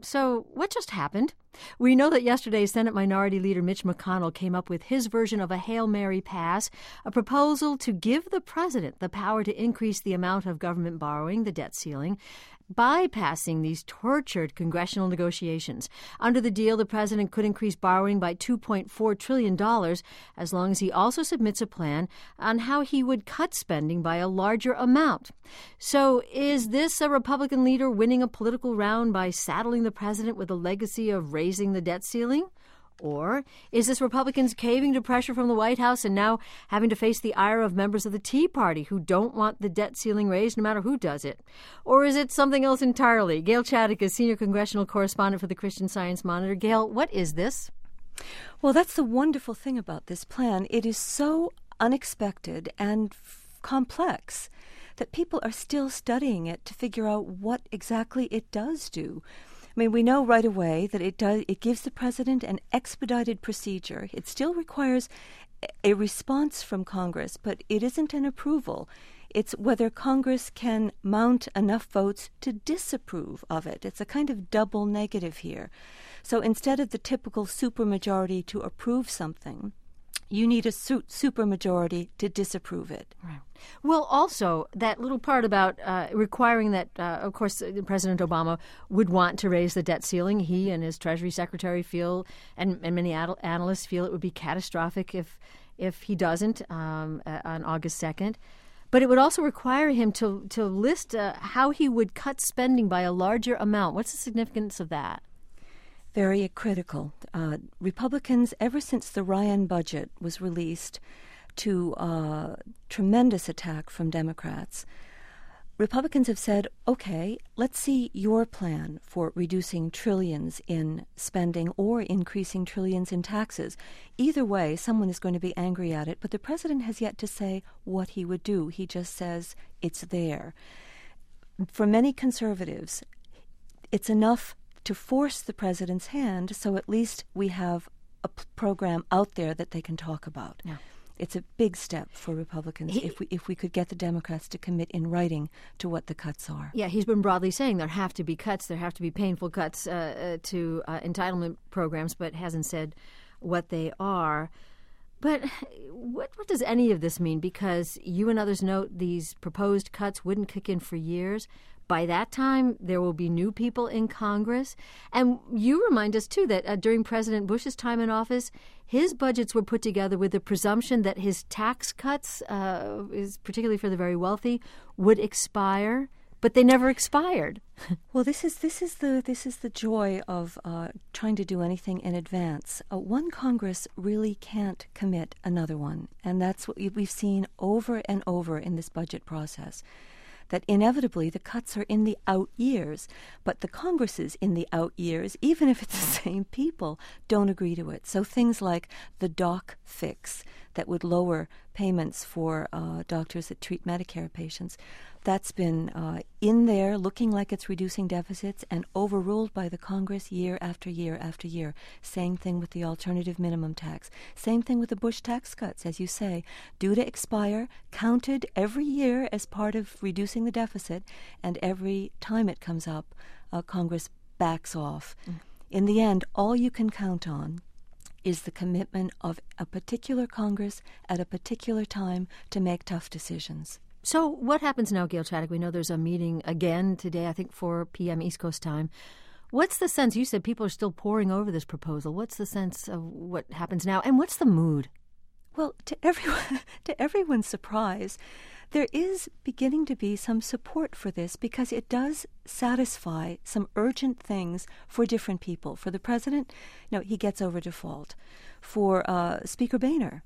So what just happened? We know that yesterday Senate Minority Leader Mitch McConnell came up with his version of a Hail Mary pass, a proposal to give the president the power to increase the amount of government borrowing, the debt ceiling, bypassing these tortured congressional negotiations. Under the deal, the president could increase borrowing by $2.4 trillion as long as he also submits a plan on how he would cut spending by a larger amount. So is this a Republican leader winning a political round by saddling the president with a legacy of raising the debt ceiling? Or is this Republicans caving to pressure from the White House and now having to face the ire of members of the Tea Party who don't want the debt ceiling raised no matter who does it? Or is it something else entirely? Gail Chaddock is senior congressional correspondent for the Christian Science Monitor. Gail, what is this? Well, that's the wonderful thing about this plan. It is so unexpected and complex that people are still studying it to figure out what exactly it does do. I mean, we know right away that it gives the president an expedited procedure. It still requires a response from Congress, but it isn't an approval. It's whether Congress can mount enough votes to disapprove of it. It's a kind of double negative here. So instead of the typical supermajority to approve something, you need a supermajority to disapprove it. Right. Well, also, that little part about requiring that, of course, President Obama would want to raise the debt ceiling. He and his Treasury Secretary feel, and many analysts feel, it would be catastrophic if he doesn't on August 2nd. But it would also require him to list how he would cut spending by a larger amount. What's the significance of that? Very critical. Republicans, ever since the Ryan budget was released to tremendous attack from Democrats, Republicans have said, okay, let's see your plan for reducing trillions in spending or increasing trillions in taxes. Either way, someone is going to be angry at it, but the president has yet to say what he would do. He just says it's there. For many conservatives, it's enough to force the president's hand, so at least we have a program out there that they can talk about. Yeah. It's a big step for Republicans if we could get the Democrats to commit in writing to what the cuts are. Yeah, he's been broadly saying there have to be cuts, there have to be painful cuts to entitlement programs, but hasn't said what they are. But what does any of this mean? Because you and others note these proposed cuts wouldn't kick in for years. By that time, there will be new people in Congress. And you remind us, too, that during President Bush's time in office, his budgets were put together with the presumption that his tax cuts, particularly for the very wealthy, would expire. But they never expired. Well, this is the joy of trying to do anything in advance. One Congress really can't commit another one, and that's what we've seen over and over in this budget process. That inevitably the cuts are in the out years, but the Congresses in the out years, even if it's the same people, don't agree to it. So things like the doc fix that would lower payments for doctors that treat Medicare patients, that's been in there looking like it's reducing deficits and overruled by the Congress year after year after year. Same thing with the alternative minimum tax. Same thing with the Bush tax cuts, as you say, due to expire, counted every year as part of reducing the deficit, and every time it comes up, Congress backs off. In the end, all you can count on is the commitment of a particular Congress at a particular time to make tough decisions. So what happens now, Gail Chaddock? We know there's a meeting again today, I think 4 p.m. East Coast time. What's the sense? You said people are still poring over this proposal. What's the sense of what happens now? And what's the mood? Well, to everyone's surprise, there is beginning to be some support for this because it does satisfy some urgent things for different people. For the president, he gets over default. For Speaker Boehner,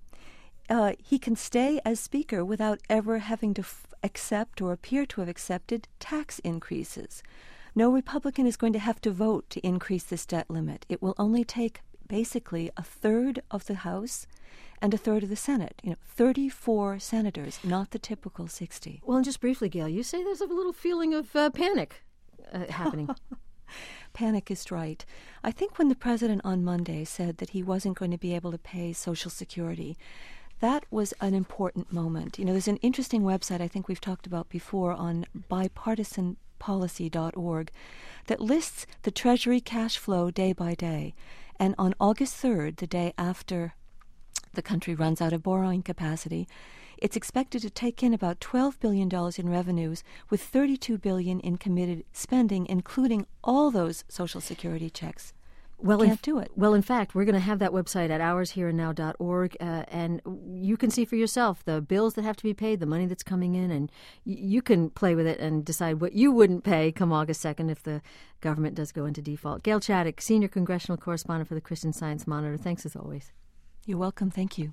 he can stay as Speaker without ever having to accept or appear to have accepted tax increases. No Republican is going to have to vote to increase this debt limit. It will only take basically a third of the House and a third of the Senate. 34 senators, not the typical 60. Well, and just briefly, Gail, you say there's a little feeling of panic happening. Panic is right. I think when the president on Monday said that he wasn't going to be able to pay Social Security, that was an important moment. There's an interesting website I think we've talked about before on bipartisan monetary-policy.org that lists the Treasury cash flow day by day. And on August 3rd, the day after the country runs out of borrowing capacity, it's expected to take in about $12 billion in revenues, with $32 billion in committed spending, including all those Social Security checks. Can't do it. Well, in fact, we're going to have that website at ourshereinnow.org, and you can see for yourself the bills that have to be paid, the money that's coming in, and you can play with it and decide what you wouldn't pay come August 2nd if the government does go into default. Gail Chaddock, Senior Congressional Correspondent for the Christian Science Monitor, thanks as always. You're welcome. Thank you.